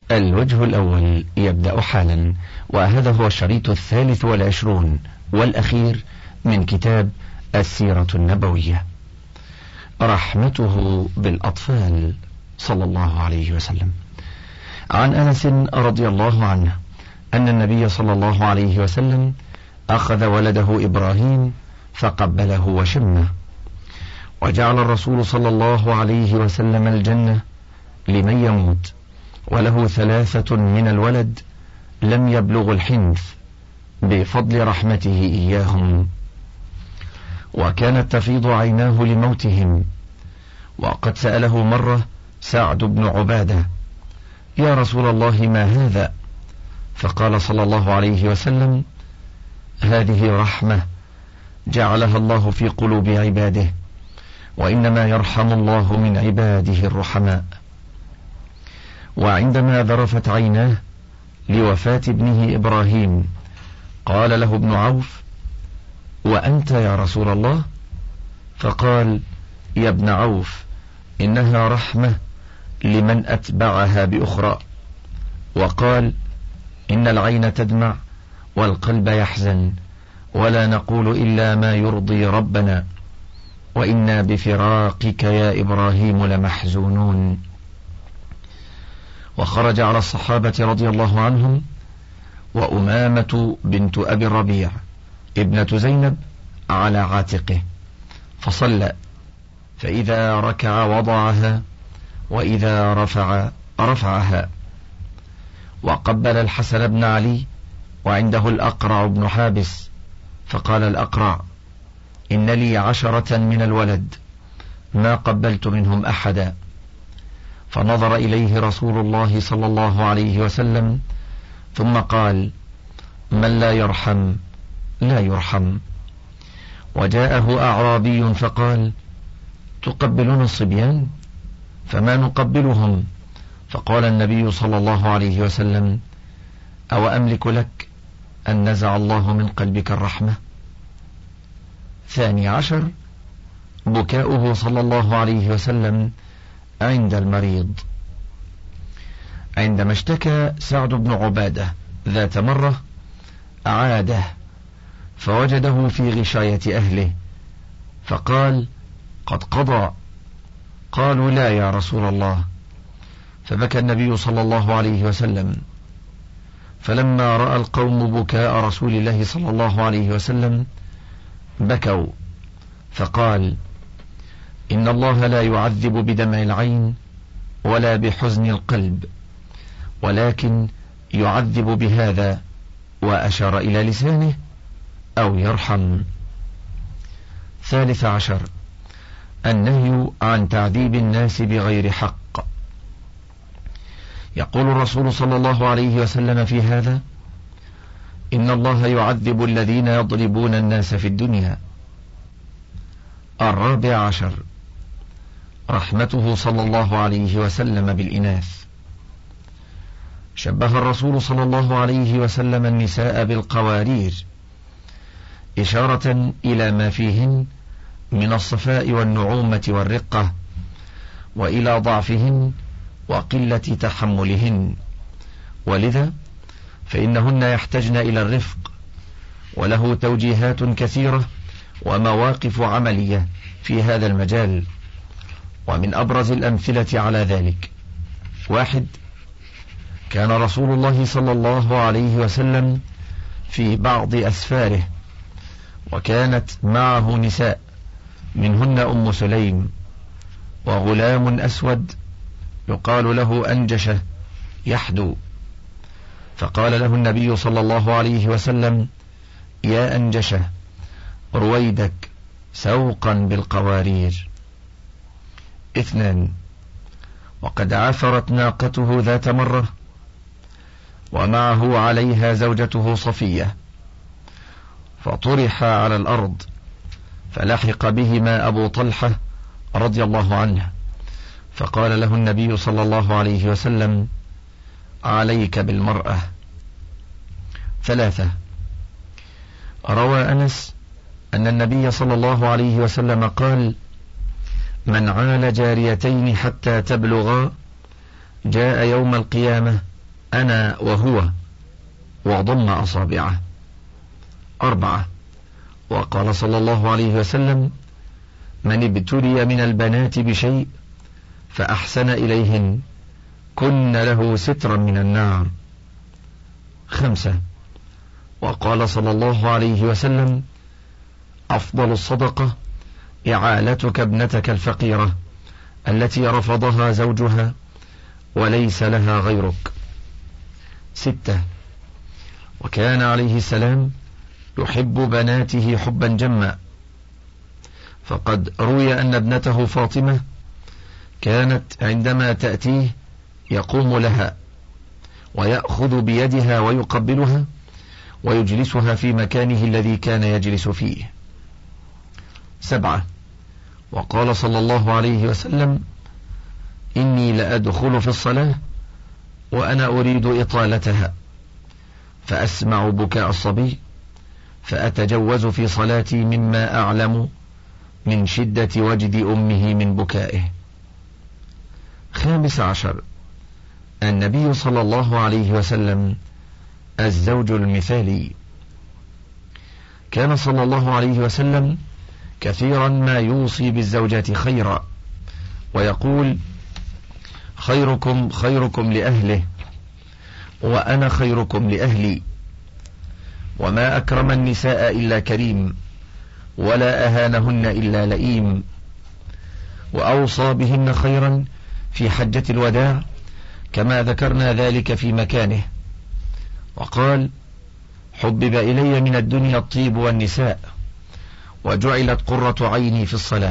الوجه الأول يبدأ حالا، وهذا هو الشريط 23 والأخير من كتاب السيرة النبوية. رحمته بالأطفال صلى الله عليه وسلم. عن أنس رضي الله عنه أن النبي صلى الله عليه وسلم أخذ ولده إبراهيم فقبله وشمه، وجعل الرسول صلى الله عليه وسلم الجنة لمن يموت وله 3 من الولد لم يبلغ الحنث بفضل رحمته إياهم، وكانت تفيض عيناه لموتهم. وقد سأله مرة سعد بن عبادة: يا رسول الله ما هذا؟ فقال صلى الله عليه وسلم: هذه رحمة جعلها الله في قلوب عباده، وإنما يرحم الله من عباده الرحماء. وعندما ذرفت عيناه لوفاة ابنه إبراهيم قال له ابن عوف: وأنت يا رسول الله؟ فقال: يا ابن عوف، إنها رحمة لمن أتبعها بأخرى. وقال: إن العين تدمع والقلب يحزن، ولا نقول إلا ما يرضي ربنا، وإنا بفراقك يا إبراهيم لمحزونون. وخرج على الصحابة رضي الله عنهم وأمامة بنت أبي الربيع ابنة زينب على عاتقه فصلى، فإذا ركع وضعها، وإذا رفع رفعها. وقبل الحسن بن علي وعنده الأقرع بن حابس، فقال الأقرع: إن لي 10 من الولد ما قبلت منهم أحدا. فنظر إليه رسول الله صلى الله عليه وسلم ثم قال: من لا يرحم لا يرحم. وجاءه أعرابي فقال: تقبلون الصبيان؟ فما نقبلهم. فقال النبي صلى الله عليه وسلم: أو أملك لك أن نزع الله من قلبك الرحمة؟ 12 بكاؤه صلى الله عليه وسلم عند المريض. عندما اشتكى سعد بن عبادة ذات مرة أعاده فوجده في غشاية أهله، فقال: قد قضى. قالوا: لا يا رسول الله. فبكى النبي صلى الله عليه وسلم، فلما رأى القوم بكاء رسول الله صلى الله عليه وسلم بكوا، فقال: إن الله لا يعذب بدمع العين ولا بحزن القلب، ولكن يعذب بهذا، وأشار إلى لسانه، أو يرحم. 13 النهي عن تعذيب الناس بغير حق. يقول الرسول صلى الله عليه وسلم في هذا: إن الله يعذب الذين يضربون الناس في الدنيا. 14 رحمته صلى الله عليه وسلم بالإناث. شبه الرسول صلى الله عليه وسلم النساء بالقوارير، إشارة إلى ما فيهن من الصفاء والنعومة والرقة، وإلى ضعفهن وقلة تحملهن، ولذا فإنهن يحتجن إلى الرفق. وله توجيهات كثيرة ومواقف عملية في هذا المجال، ومن أبرز الأمثلة على ذلك: 1. كان رسول الله صلى الله عليه وسلم في بعض أسفاره وكانت معه نساء، منهن أم سليم، وغلام أسود يقال له أنجشة يحدو، فقال له النبي صلى الله عليه وسلم: يا أنجشة، رويدك سوقا بالقوارير. 2. وقد عثرت ناقته ذات مرة ومعه عليها زوجته صفية، فطرح على الأرض، فلحق بهما أبو طلحة رضي الله عنه، فقال له النبي صلى الله عليه وسلم: عليك بالمرأة. 3. روى أنس أن النبي صلى الله عليه وسلم قال: من عال جاريتين حتى تبلغا جاء يوم القيامة أنا وهو وضم أصابعه. 4. وقال صلى الله عليه وسلم: من ابتلي من البنات بشيء فأحسن إليهن كن له سترا من النار. 5. وقال صلى الله عليه وسلم: أفضل الصدقة إعالتك ابنتك الفقيرة التي رفضها زوجها وليس لها غيرك. 6. وكان عليه السلام يحب بناته حبا جما، فقد روي أن ابنته فاطمة كانت عندما تأتيه يقوم لها ويأخذ بيدها ويقبلها ويجلسها في مكانه الذي كان يجلس فيه. 7. وقال صلى الله عليه وسلم: إني لأدخل في الصلاة وأنا أريد إطالتها فأسمع بكاء الصبي فأتجوز في صلاتي مما أعلم من شدة وجد أمه من بكائه. 15. النبي صلى الله عليه وسلم الزوج المثالي. كان صلى الله عليه وسلم كثيرا ما يوصي بالزوجات خيرا ويقول: خيركم خيركم لأهله وأنا خيركم لأهلي، وما أكرم النساء إلا كريم ولا أهانهن إلا لئيم. وأوصى بهن خيرا في حجة الوداع كما ذكرنا ذلك في مكانه، وقال: حبب إلي من الدنيا الطيب والنساء وجعلت قرة عيني في الصلاة.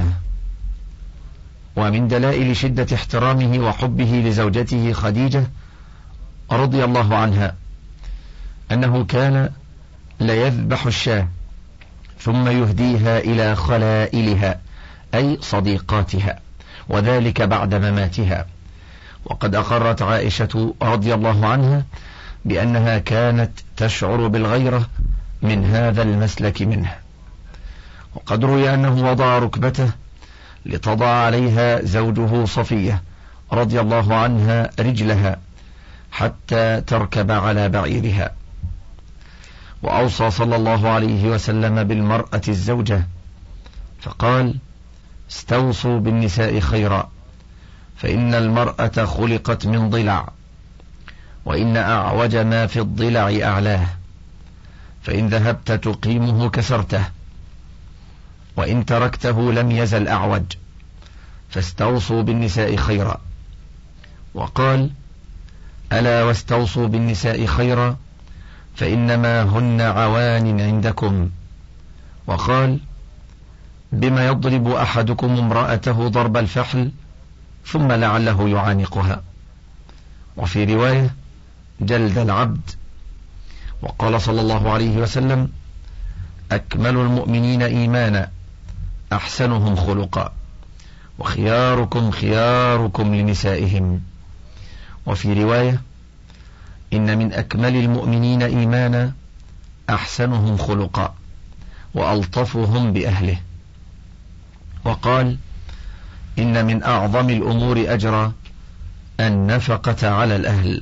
ومن دلائل شدة احترامه وحبه لزوجته خديجة رضي الله عنها أنه كان ليذبح الشاة ثم يهديها إلى خلائلها أي صديقاتها، وذلك بعد مماتها. وقد أقرت عائشة رضي الله عنها بأنها كانت تشعر بالغيرة من هذا المسلك منه. وقد روي أنه وضع ركبته لتضع عليها زوجه صفية رضي الله عنها رجلها حتى تركب على بعيرها. وأوصى صلى الله عليه وسلم بالمرأة الزوجة فقال: استوصوا بالنساء خيرا فإن المرأة خلقت من ضلع، وإن أعوج ما في الضلع أعلاه، فإن ذهبت تقيمه كسرته، وإن تركته لم يزل أعوج، فاستوصوا بالنساء خيرا. وقال: ألا واستوصوا بالنساء خيرا فإنما هن عوان عندكم. وقال: بما يضرب أحدكم امرأته ضرب الفحل ثم لعله يعانقها. وفي رواية: جلد العبد. وقال صلى الله عليه وسلم: أكمل المؤمنين إيمانا أحسنهم خلقا، وخياركم خياركم لنسائهم. وفي رواية: إن من أكمل المؤمنين إيمانا أحسنهم خلقا وألطفهم بأهله. وقال: إن من أعظم الأمور أجرا النفقة على الأهل.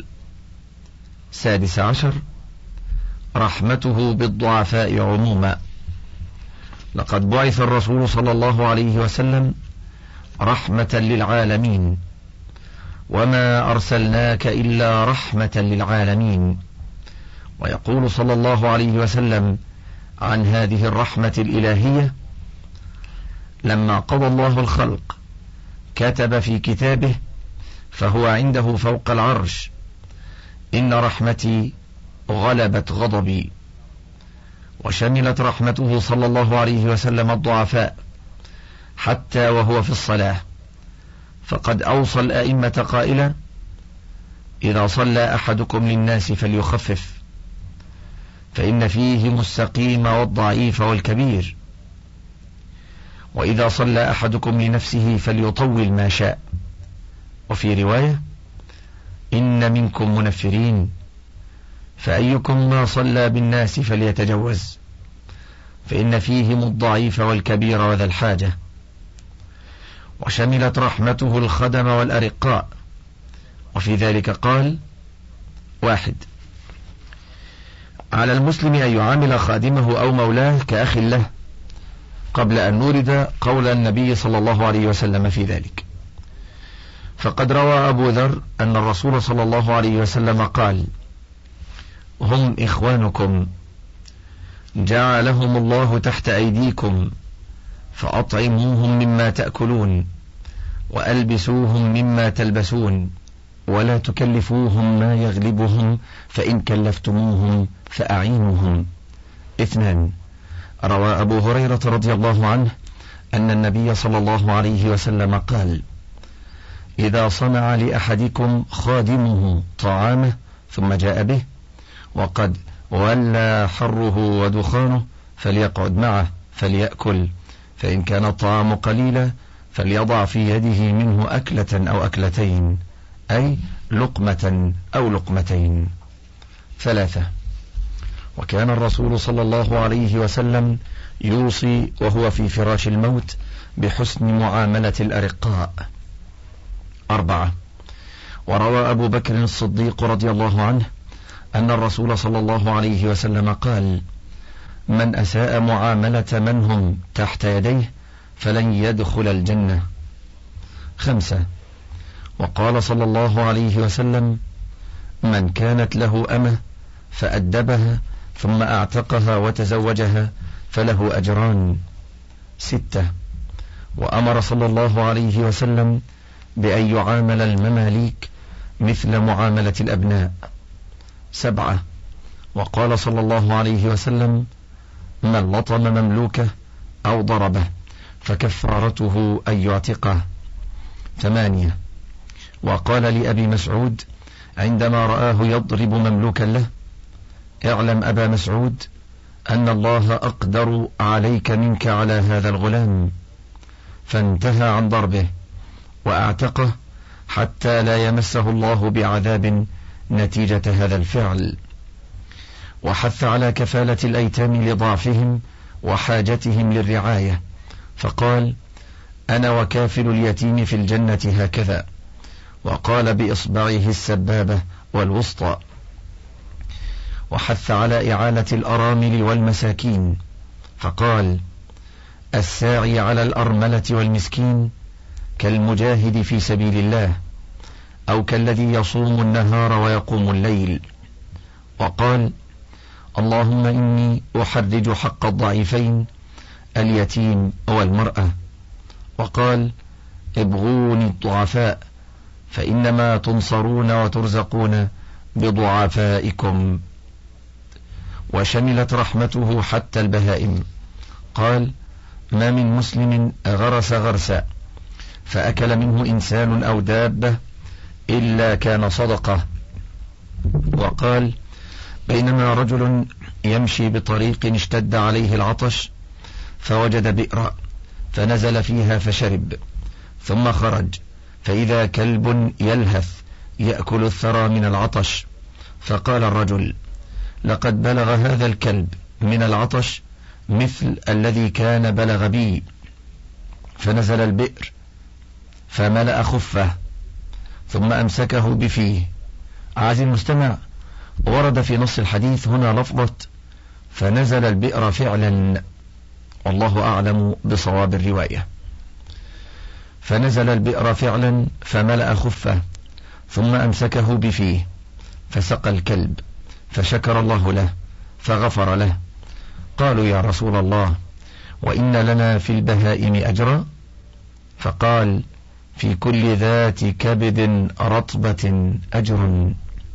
16. رحمته بالضعفاء عموما. لقد بعث الرسول صلى الله عليه وسلم رحمة للعالمين، وما أرسلناك إلا رحمة للعالمين. ويقول صلى الله عليه وسلم عن هذه الرحمة الإلهية: لما قضى الله الخلق كتب في كتابه فهو عنده فوق العرش: إن رحمتي غلبت غضبي. وشملت رحمته صلى الله عليه وسلم الضعفاء حتى وهو في الصلاة، فقد أوصى الأئمة قائلا: إذا صلى أحدكم للناس فليخفف، فإن فيهم السقيم والضعيف والكبير. وإذا صلى أحدكم لنفسه فليطول ما شاء. وفي رواية: إن منكم منفرين، فأيكم ما صلى بالناس فليتجوز، فإن فيهم الضعيف والكبير وذا الحاجة. وشملت رحمته الخدم والأرقاء، وفي ذلك قال: 1. على المسلم أن يعامل خادمه أو مولاه كأخ له، قبل أن نورد قول النبي صلى الله عليه وسلم في ذلك. فقد روى أبو ذر أن الرسول صلى الله عليه وسلم قال: هم إخوانكم جعلهم الله تحت أيديكم، فأطعموهم مما تأكلون وألبسوهم مما تلبسون، ولا تكلفوهم ما يغلبهم، فإن كلفتموهم فأعينوهم. 2. روى أبو هريرة رضي الله عنه أن النبي صلى الله عليه وسلم قال: إذا صنع لأحدكم خادمه طعامه ثم جاء به وقد ولى حره ودخانه، فليقعد معه فليأكل، فإن كان الطعام قليلا فليضع في يده منه أكلة أو أكلتين، أي لقمة أو لقمتين. 3. وكان الرسول صلى الله عليه وسلم يوصي وهو في فراش الموت بحسن معاملة الأرقاء. 4. وروى أبو بكر الصديق رضي الله عنه أن الرسول صلى الله عليه وسلم قال: من أساء معاملة من هم تحت يديه فلن يدخل الجنة. 5. وقال صلى الله عليه وسلم: من كانت له أمة فأدبها ثم أعتقها وتزوجها فله أجران. 6. وأمر صلى الله عليه وسلم بأن يعامل المماليك مثل معاملة الأبناء. 7. وقال صلى الله عليه وسلم: من لطم مملوكه أو ضربه فكفارته أن يعتقه. 8. وقال لأبي مسعود عندما رآه يضرب مملوكا له: اعلم أبا مسعود أن الله أقدر عليك منك على هذا الغلام، فانتهى عن ضربه وأعتقه حتى لا يمسه الله بعذاب نتيجة هذا الفعل. وحث على كفالة الأيتام لضعفهم وحاجتهم للرعاية، فقال: أنا وكافل اليتيم في الجنة هكذا، وقال بإصبعه السبابة والوسطى. وحث على إعانة الأرامل والمساكين، فقال: الساعي على الأرملة والمسكين كالمجاهد في سبيل الله، أو كالذي يصوم النهار ويقوم الليل. وقال: اللهم إني أحرج حق الضعيفين اليتيم والمرأة. وقال: ابغوني الضعفاء فإنما تنصرون وترزقون بضعفائكم. وشملت رحمته حتى البهائم. قال: ما من مسلم غرس غرسا فأكل منه إنسان أو دابة إلا كان صدقة. وقال: بينما رجل يمشي بطريق اشتد عليه العطش فوجد بئرا فنزل فيها فشرب، ثم خرج فإذا كلب يلهث يأكل الثرى من العطش، فقال الرجل: لقد بلغ هذا الكلب من العطش مثل الذي كان بلغ بي، فنزل البئر فملأ خفه ثم أمسكه بفيه. عزيزي المستمع، ورد في نص الحديث هنا لفظة فنزل البئر فعلا، والله أعلم بصواب الرواية. فنزل البئر فعلا فملأ خفه ثم أمسكه بفيه فسقى الكلب، فشكر الله له فغفر له. قالوا: يا رسول الله، وإن لنا في البهائم أجرا؟ فقال: في كل ذات كبد رطبة أجر.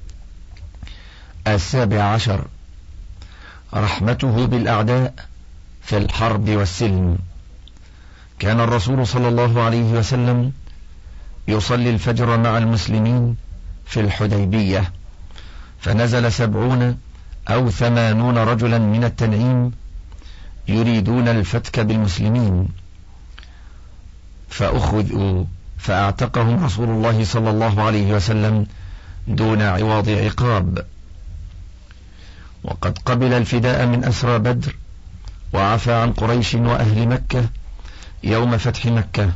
17. رحمته بالأعداء في الحرب والسلم. كان الرسول صلى الله عليه وسلم يصلي الفجر مع المسلمين في الحديبية، فنزل 70 أو 80 رجلا من التنعيم يريدون الفتك بالمسلمين، فأخذوا فأعتقهم رسول الله صلى الله عليه وسلم دون عوض عقاب. وقد قبل الفداء من أسرى بدر، وعفى عن قريش وأهل مكة يوم فتح مكة،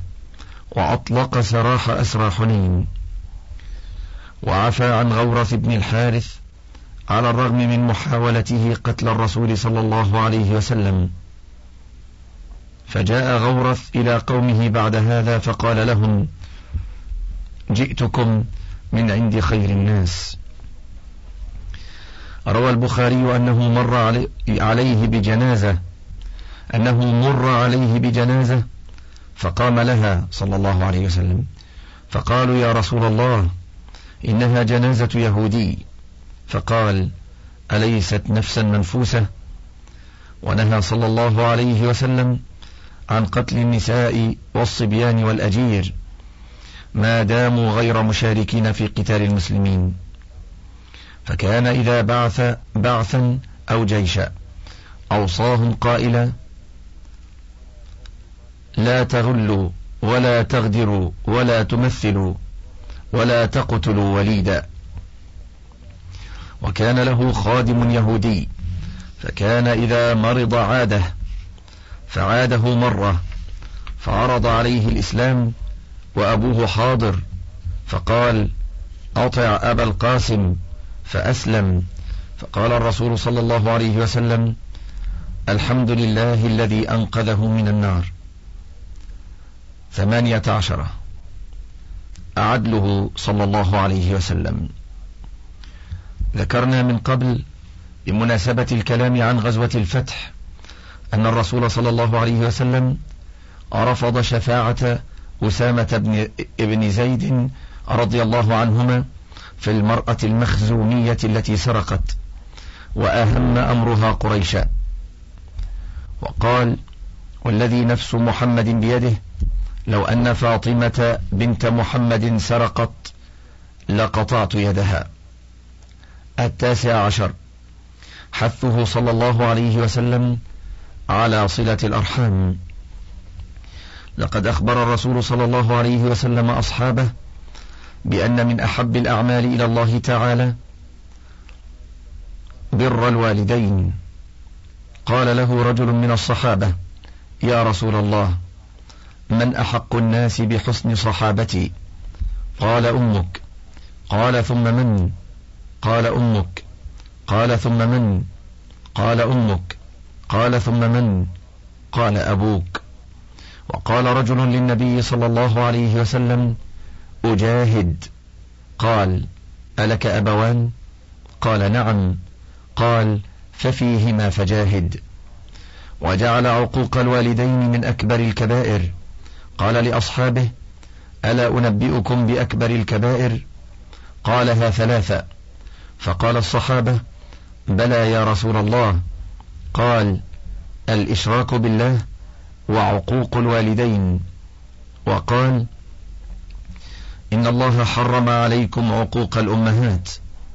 وأطلق سراح أسرى حنين، وعفى عن غورث بن الحارث على الرغم من محاولته قتل الرسول صلى الله عليه وسلم. فجاء غورث إلى قومه بعد هذا فقال لهم: جئتكم من عند خير الناس. روى البخاري أنه مر عليه بجنازة فقام لها صلى الله عليه وسلم، فقالوا: يا رسول الله، إنها جنازة يهودي. فقال: أليست نفسا منفوسة؟ ونهى صلى الله عليه وسلم عن قتل النساء والصبيان والأجير ما داموا غير مشاركين في قتال المسلمين. فكان إذا بعث بعثا أو جيشا أوصاهم قائلا: لا تغلوا ولا تغدروا ولا تمثلوا ولا تقتلوا وليدا. وكان له خادم يهودي، فكان إذا مرض عاده، فعاده مرة فعرض عليه الإسلام وأبوه حاضر، فقال: أطع أبا القاسم، فأسلم. فقال الرسول صلى الله عليه وسلم: الحمد لله الذي أنقذه من النار. 18 عدله صلى الله عليه وسلم. ذكرنا من قبل بمناسبة الكلام عن غزوة الفتح أن الرسول صلى الله عليه وسلم رفض شفاعة أسامة بن زيد رضي الله عنهما في المرأة المخزومية التي سرقت، وأهم أمرها قريشا، وقال: والذي نفس محمد بيده لو أن فاطمة بنت محمد سرقت لقطعت يدها. 19 حثه صلى الله عليه وسلم على صلة الأرحام. لقد أخبر الرسول صلى الله عليه وسلم أصحابه بأن من أحب الأعمال إلى الله تعالى بر الوالدين. قال له رجل من الصحابة: يا رسول الله، من أحق الناس بحسن صحابتي؟ قال: أمك. قال: ثم من؟ قال: أمك. قال: ثم من؟ قال: أمك. قال: ثم من؟ قال: أبوك. وقال رجل للنبي صلى الله عليه وسلم: أجاهد. قال: ألك أبوان؟ قال: نعم. قال: ففيهما فجاهد. وجعل عقوق الوالدين من أكبر الكبائر. قال لأصحابه: ألا أنبئكم بأكبر الكبائر؟ قالها 3. فقال الصحابة: بلى يا رسول الله. قال: الإشراك بالله وعقوق الوالدين. وقال: إن الله حرم عليكم عقوق الأمهات.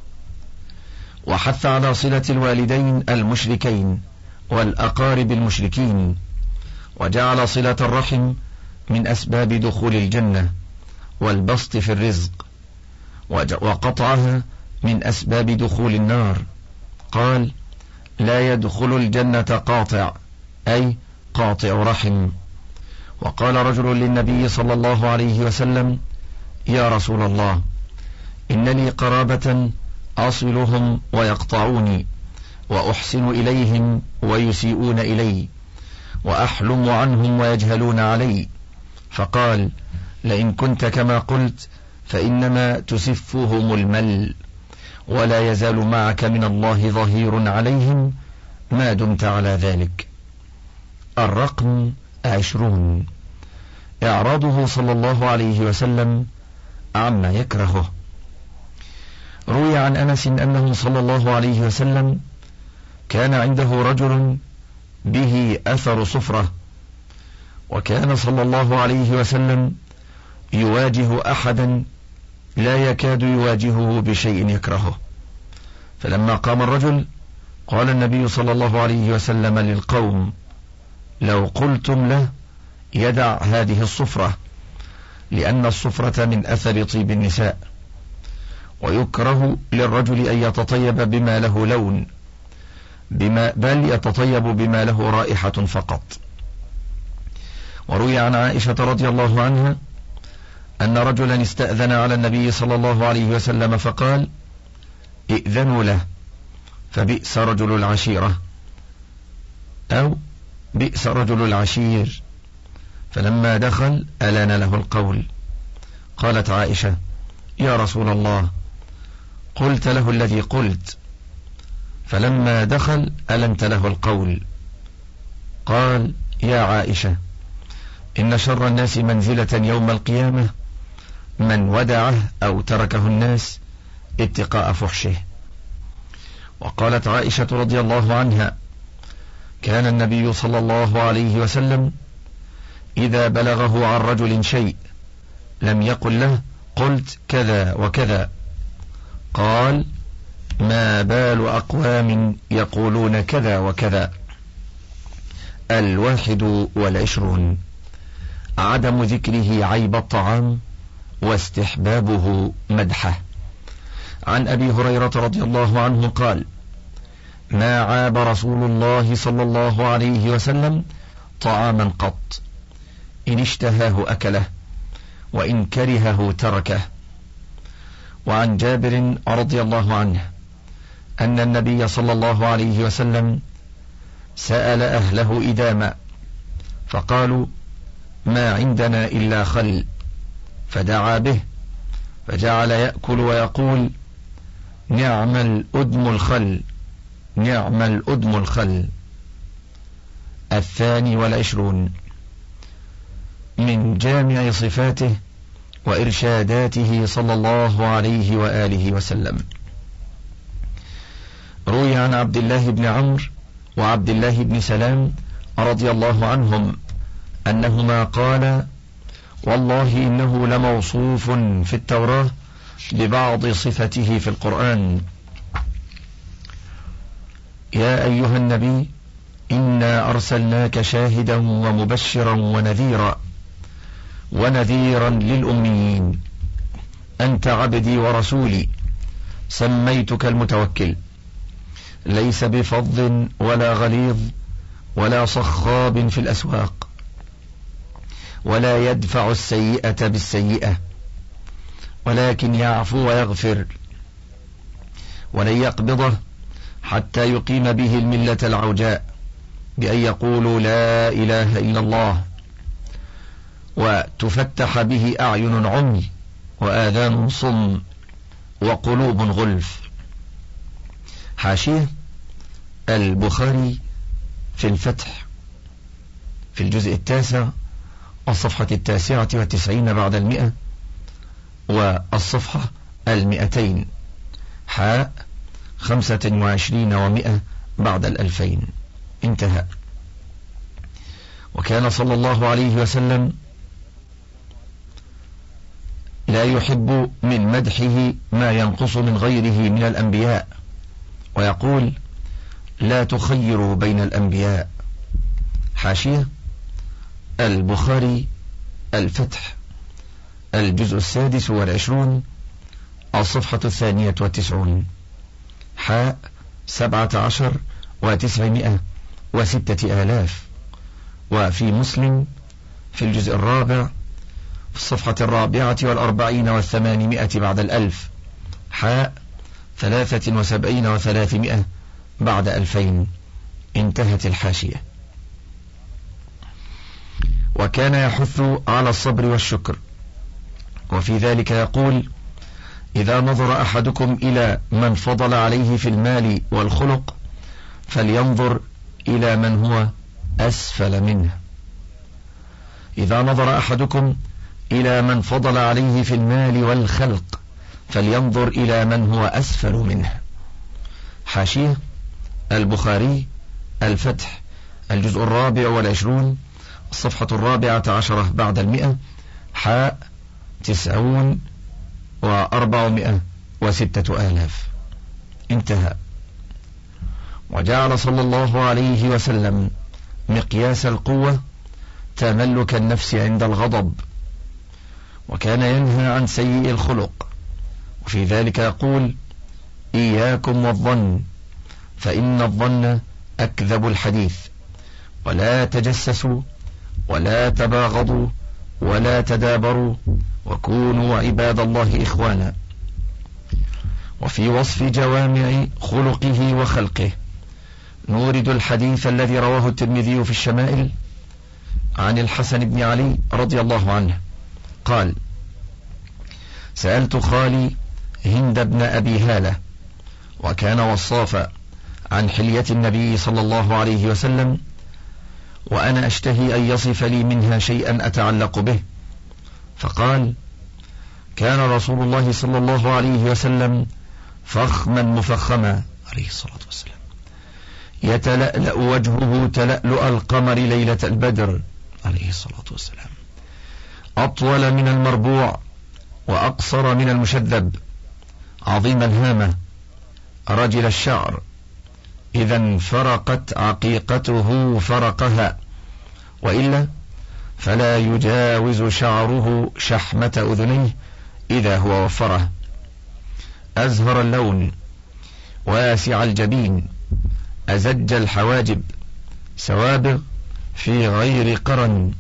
وحث على صلة الوالدين المشركين والأقارب المشركين، وجعل صلة الرحم من أسباب دخول الجنة والبسط في الرزق، وقطعها من أسباب دخول النار. قال: لا يدخل الجنة قاطع، أي قاطع رحم. وقال رجل للنبي صلى الله عليه وسلم: يا رسول الله، إن لي قرابة أصلهم ويقطعوني، وأحسن إليهم ويسيئون إلي، وأحلم عنهم ويجهلون علي. فقال: لئن كنت كما قلت فإنما تسفهم المل، ولا يزال معك من الله ظهير عليهم ما دمت على ذلك. الرقم 20 إعراضه صلى الله عليه وسلم عما يكرهه. روي عن أنس أنه صلى الله عليه وسلم كان عنده رجل به أثر صفرة، وكان صلى الله عليه وسلم يواجه أحدا لا يكاد يواجهه بشيء يكرهه. فلما قام الرجل قال النبي صلى الله عليه وسلم للقوم: لو قلتم له يدع هذه الصفرة، لأن الصفرة من أثر طيب النساء، ويكره للرجل أن يتطيب بما له لون، بل يتطيب بما له رائحة فقط. وروي عن عائشة رضي الله عنها أن رجلا استأذن على النبي صلى الله عليه وسلم فقال: ائذنوا له فبئس رجل العشيرة، أو بئس رجل العشير. فلما دخل ألان له القول. قالت عائشة: يا رسول الله، قلت له الذي قلت. فلما دخل ألنت له القول. قال: يا عائشة، إن شر الناس منزلة يوم القيامة من ودعه أو تركه الناس اتقاء فحشه. وقالت عائشة رضي الله عنها: كان النبي صلى الله عليه وسلم إذا بلغه عن رجل شيء لم يقل له: قلت كذا وكذا. قال: ما بال أقوام يقولون كذا وكذا. 21 عدم ذكره عيب الطعام واستحبابه مدحه. عن أبي هريرة رضي الله عنه قال: ما عاب رسول الله صلى الله عليه وسلم طعاما قط، إن اشتهاه أكله وإن كرهه تركه. وعن جابر رضي الله عنه أن النبي صلى الله عليه وسلم سأل أهله إداما فقالوا: ما عندنا إلا خل، فدعا به فجعل يأكل ويقول: نعم الأدم الخل، نعم الأدم الخل. 22 من جامع صفاته وإرشاداته صلى الله عليه وآله وسلم. روي عن عبد الله بن عمرو وعبد الله بن سلام رضي الله عنهم أنهما قالا: والله إنه لموصوف في التوراة ببعض صفته في القرآن: يا أيها النبي إنا أرسلناك شاهدا ومبشرا ونذيرا للأميين، أنت عبدي ورسولي، سميتك المتوكل، ليس بفظ ولا غليظ ولا صخاب في الأسواق، ولا يدفع السيئة بالسيئة، ولكن يعفو ويغفر، ولن يقبضه حتى يقيم به الملة العوجاء بأن يقولوا لا إله إلا الله، وتفتح به أعين عمي وآذان صم وقلوب غلف. حاشية: البخاري في الفتح في الجزء 9 الصفحة 99 بعد 100 والصفحة 200 حاء 25 و100 بعد 2000. انتهى. وكان صلى الله عليه وسلم لا يحب من مدحه ما ينقص من غيره من الأنبياء، ويقول: لا تخيروا بين الأنبياء. حاشية: البخاري الفتح الجزء 26 الصفحة 92 حاء 17 و906,000. وفي مسلم في الجزء 4 في الصفحة 44 و800 بعد 1000 حاء 73 و300 بعد 2000. انتهت الحاشية. وكان يحث على الصبر والشكر، وفي ذلك يقول: إذا نظر أحدكم إلى من فضل عليه في المال والخلق فلينظر إلى من هو أسفل منه. إذا نظر أحدكم إلى من فضل عليه في المال والخلق فلينظر إلى من هو أسفل منه. حاشية: البخاري الفتح الجزء 24 الصفحة 14 بعد 100 حاء 90 و406,000. انتهى. وجعل صلى الله عليه وسلم مقياس القوة تملك النفس عند الغضب، وكان ينهى عن سيء الخلق، وفي ذلك يقول: إياكم والظن، فإن الظن أكذب الحديث، ولا تجسسوا ولا تباغضوا ولا تدابروا، وكونوا عباد الله إخوانا. وفي وصف جوامع خلقه وخلقه نورد الحديث الذي رواه الترمذي في الشمائل عن الحسن بن علي رضي الله عنه قال: سألت خالي هند بن أبي هالة، وكان وصافا، عن حلية النبي صلى الله عليه وسلم، وأنا أشتهي أن يصف لي منها شيئا أتعلق به، فقال: كان رسول الله صلى الله عليه وسلم فخما مفخما عليه الصلاة والسلام، يتلألأ وجهه تلألؤ القمر ليلة البدر عليه الصلاة والسلام، أطول من المربوع وأقصر من المشذب، عظيم الهامة، رجل الشعر، إذا انفرقت عقيقته فرقها، وإلا فلا يجاوز شعره شحمة أذنيه إذا هو وفره، أزهر اللون، واسع الجبين، أزج الحواجب، سوابغ في غير قرن،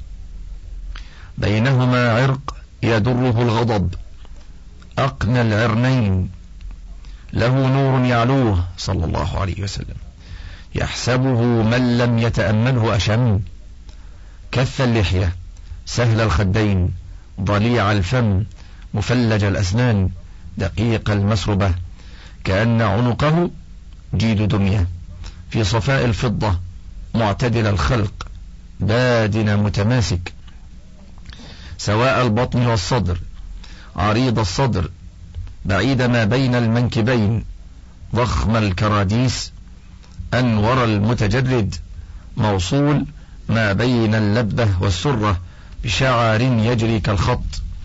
بينهما عرق يدره الغضب، أقنى العرنين، له نور يعلوه صلى الله عليه وسلم، يحسبه من لم يتأمله أشم، كث اللحية، سهل الخدين، ضليع الفم، مفلج الأسنان، دقيق المسربة، كأن عنقه جيد دمية، في صفاء الفضة، معتدل الخلق، بادن متماسك، سواء البطن والصدر، عريض الصدر، بعيد ما بين المنكبين، ضخم الكراديس، أنور المتجرد، موصول ما بين اللبة والسرة بشعر يجري كالخط،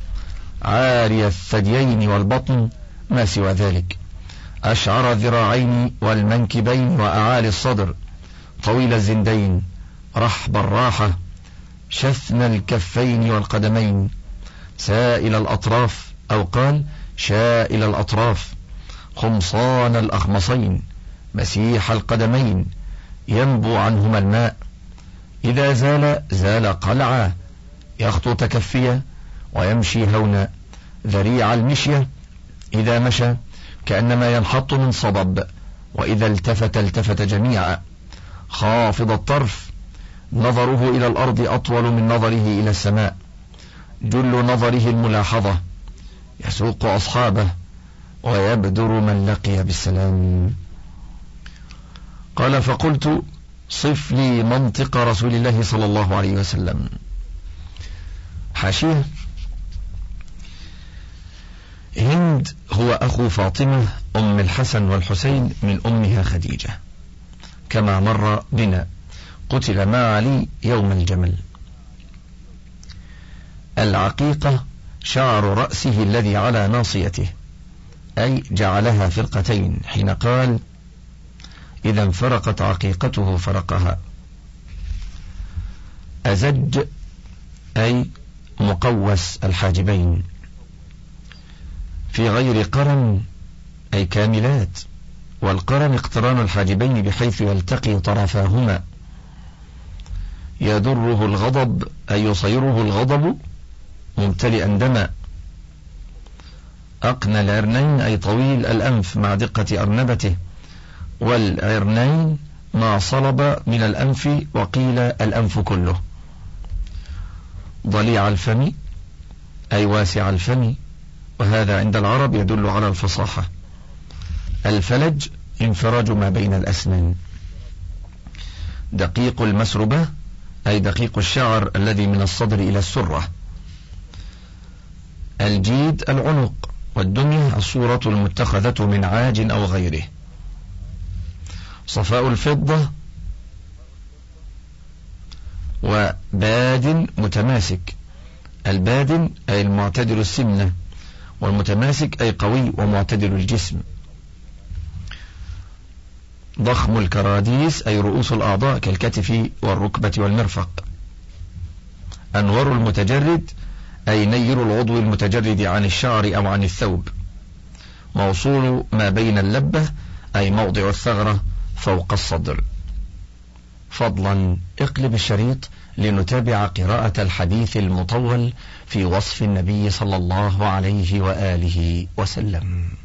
عاري الثديين والبطن ما سوى ذلك، أشعر الذراعين والمنكبين وأعالي الصدر، طويل الزندين، رحب الراحة، شثن الكفين والقدمين، سائل الأطراف، أو قال شائل الأطراف، خمصان الأخمصين، مسيح القدمين، ينبو عنهما الماء، إذا زال قلعا، يخطو تكفيا ويمشي هونا، ذريع المشية، إذا مشى كأنما ينحط من صبب، وإذا التفت جميعا، خافض الطرف، نظره إلى الأرض أطول من نظره إلى السماء، جل نظره الملاحظة، يسوق أصحابه ويبدر من لقي بالسلام. قال: فقلت: صف لي منطق رسول الله صلى الله عليه وسلم. حاشية: هند هو أخو فاطمة أم الحسن والحسين من أمها خديجة، كما مر بنا، قتل مع علي يوم الجمل. العقيقة شعر رأسه الذي على ناصيته، أي جعلها فرقتين، حين قال: إذا انفرقت عقيقته فرقها. أزج أي مقوس الحاجبين، في غير قرن أي كاملات، والقرن اقتران الحاجبين بحيث يلتقي طرفاهما، يدره الغضب أي يصيره الغضب ممتلئا دما، أقنى العرنين أي طويل الأنف مع دقة أرنبته، والعرنين ما صلب من الأنف، وقيل الأنف كله، ضليع الفم أي واسع الفم، وهذا عند العرب يدل على الفصاحة، الفلج انفراج ما بين الأسنان، دقيق المسربة أي دقيق الشعر الذي من الصدر إلى السرة، الجيد العنق، والدمية الصورة المتخذة من عاج أو غيره، صفاء الفضة، وباد متماسك، البادن أي المعتدل السمنة، والمتماسك أي قوي ومعتدل الجسم، ضخم الكراديس أي رؤوس الأعضاء كالكتف والركبة والمرفق، أنور المتجرد أي نير العضو المتجرد عن الشعر أو عن الثوب، موصول ما بين اللبة أي موضع الثغرة فوق الصدر. فضلا اقلب الشريط لنتابع قراءة الحديث المطول في وصف النبي صلى الله عليه وآله وسلم.